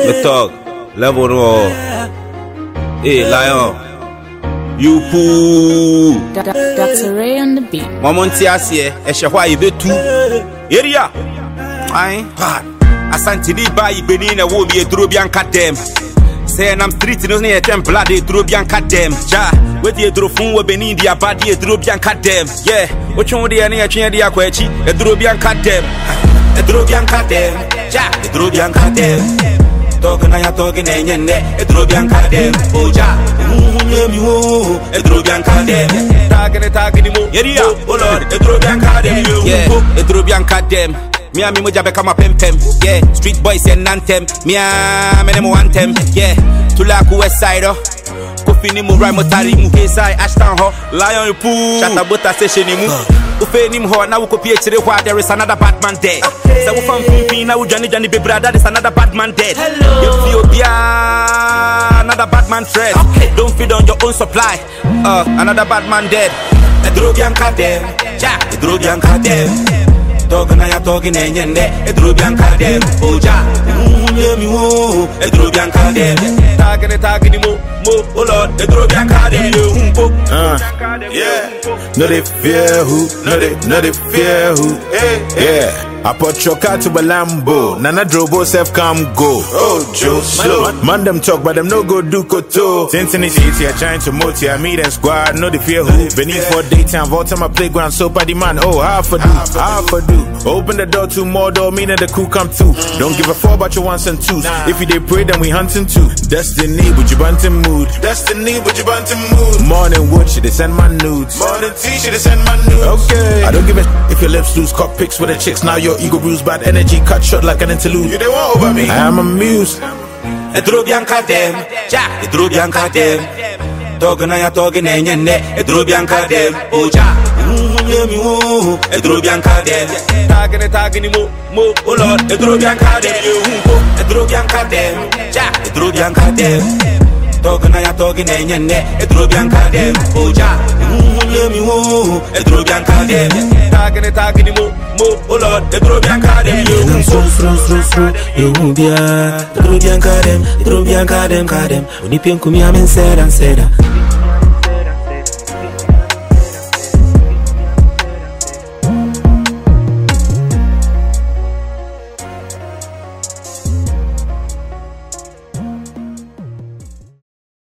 The talk, level no. Hey, Lion. You poo. Dr. Ray on the beat. Mamontiasie, Eshahwa Ibetu. Area. Aye. Asantini ba Ibenina will be a Drubian cat them. Saying I'm street in near them bloody Drubian cat them. Ja, with the Drofun will be in the body a Drubian cat them. Yeah, which one the any chain the aquachi, a Drubian cat them. A Drubian cat them. Ja, a Drubian cat them. Talking and a Drubian cat them. Oh, ja. A Drubian cat them. Tagging him. Area. Oh, Lord, a Drubian cat them. Yeah, a Drubian cat them. Miami moja become pem pem, yeah. Street boys and anthem, Miami name one them, yeah. Tulaku West Side, Kofi ni mu Rhyme Tari mu Kesai Ashton ho, Lion Poo, Shatabota session ni mu. Ufe ni mu ho na uko PhD where there is another bad man dead. Sa ufam fumfi na Johnny baby brother there is another bad man dead. Ethiopia, another bad man threat. Don't feed on your own supply. Another bad man dead. A Drubian cat them, ja, a Drubian cat them. Talking and a Drubian cat them. Oh, ja, a Drubian cat them. Tagging him, oh Lord, a Drubian cat them. Yeah, no they fear who, no they fear who. Yeah. I put your car to a Lambo. Nana Drobo self come go. Oh, Joe slow. Man them talk, but them no go do koto. Tintin is easy, trying to multi. I meet and squad, no the fear who. Beneath for daytime, vault on my playground, so body man. Oh, half a do. Open the door to more door, meaning the crew come too. Don't give a fuck about your ones and twos. If you they pray, then we hunting too. Destiny, would you bunting mood? Destiny, would you bunting mood? Morning wood, should they send my nudes? Morning tea, should they send my nudes? Okay. I don't give a if your lips lose, cock pics with the chicks. Now your ego bruised, bad energy, cut short like an interlude. You they want over me? I am amused. A Drubian cat them, ja, a Drubian cat them. Talking and a Drubian cat them. Oh, ja, a Drubian cat them. Tagging him, oh Lord, a Drubian cat them. A Drubian cat them, ja, a Drubian cat them. Talking and a Drubian cat them. Oh, ja, a Drubian cat them. Tagging him, oh Lord, a Drubian cat them. You won't be a Drubian cat them. Drubian cat them. Unipian Kumiam and said.